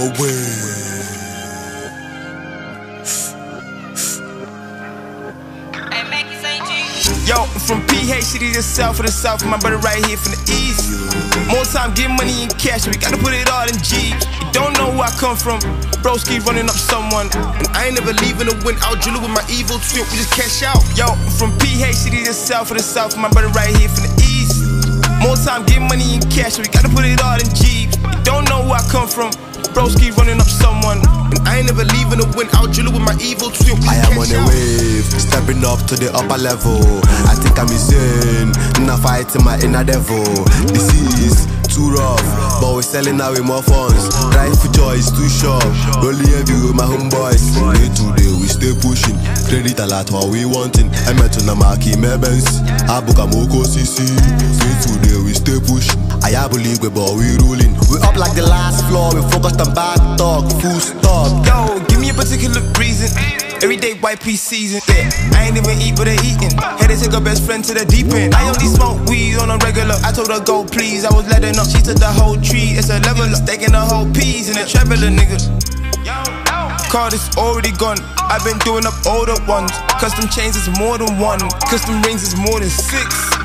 Yo, I'm from PH, city to south of the south, my brother right here from the east. More time, get money in cash, we gotta put it all in G. You don't know where I come from, broski running up someone. And I ain't never leaving to win out, Julie with my evil twin, we just cash out. Yo, I'm from PH, city to south of the south, my brother right here from the east. More time, get money in cash, we gotta put it all in G. You don't know where I come from, broski running up someone. And I ain't never leaving to win out, Julie with my evil twin, we just I am on a wave, stepping up to the upper level. I think I'm insane, not fighting my inner devil. This is too rough, but we're selling out with more funds. Drive for joy is too short, rolling heavy with my homeboys. Day to day we stay pushing, credit a lot what we wanting. I met on the marquee Mebens, Abuka Moko CC. Day to day we stay pushing, I believe we but we ruling. We up like the last floor, we focused on back talk, full stop. Yo, give me a particular reason. Everyday white pea season, yeah. I ain't even eat, but they eating. Had to take her best friend to the deep end. I only smoke weed on a regular. I told her go please, I was letting up. She took the whole tree, it's a level up. Staking the whole peas in a traveler, nigga. Card is already gone. I've been doing up older ones. Custom chains is more than one. Custom rings is more than 6.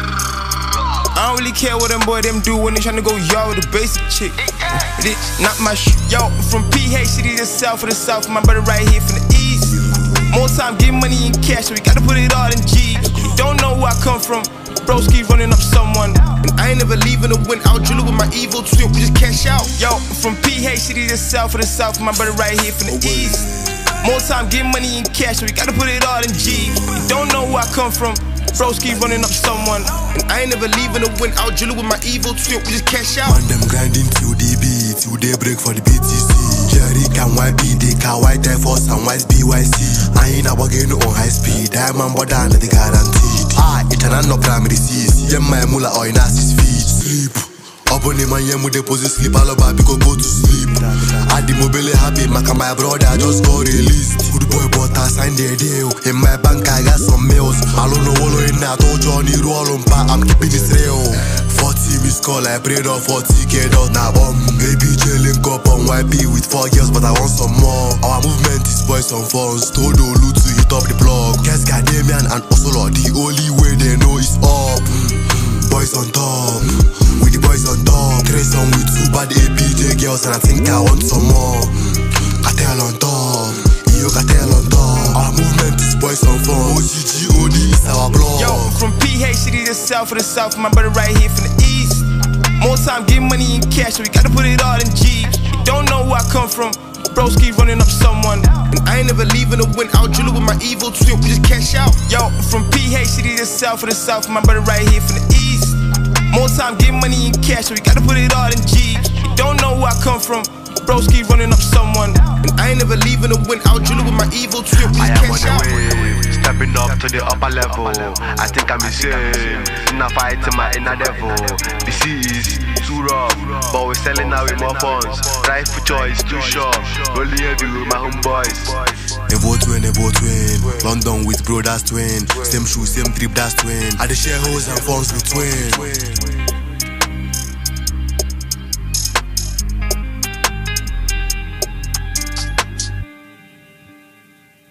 I don't really care what them boy them do when they tryna go yard with a basic chick. It not my yo, I'm from PH, city to south of the south, my brother right here from the east. More time, get money in cash, we gotta put it all in G. You don't know where I come from, broski running up someone. And I ain't never leaving to win out, Julie with my evil twin, we just cash out. Yo, I'm from PH, city to south of the south, my brother right here from the east. More time, get money in cash, we gotta put it all in G. You don't know where I come from, broski running up someone. And I ain't never leaving to win out, Julie with my evil twin, we just cash out. Man, them grinding till they beat, till they break for the BTC. Jerry can YB, they can white Air Force and white BYC. I ain't about getting on high speed, diamond but down the guaranteed. It's an no primary seas, yeah my mula or in assist feet. Sleep, up on him and yeah mu deposit sleep, all about because go to sleep. I the mobile happy, my brother just got released. Good boy but I signed the deal, in my bank I got some mails. I don't know what in that, oh Johnny roll on pa, I'm keeping this real. 40 miss call, I prayed on 40k dot now bomb. Baby link up on YP with 4 girls, but I want some more. Our movement is boys on phones, told Olu to hit up the blog. Guess Damian and Osolo, the only way they know is up. Boys on top, with the boys on top. Trace on with 2 bad APJ girls, and I think I want some more. Cartel on top, yo cartel on top. Our movement is boys on phones, OGGOD is our blog. Yo, I'm from PH, city to south of the south, my brother right here from the east. More time, get money in cash, we gotta put it all in G. You don't know where I come from, broski running up someone. And I ain't never leaving to win out, Julie with my evil twin, we just cash out. Yo, I'm from PH, city to south of the south, my brother right here from the east. More time, get money in cash, we gotta put it all in G. You don't know where I come from, broski running up someone. And I ain't never leaving to win out, Julie with my evil twin, we just cash out. I am on the way, stepping up to the upper level. I think I'm insane, not fighting my inner devil. This is too rough, but we're selling out with more funds. Drive for choice, too short, rolling heavy with my homeboys. Evo twin, London with bro, that's twin. Same shoe, same trip, that's twin. I the share hoes and funds with twin.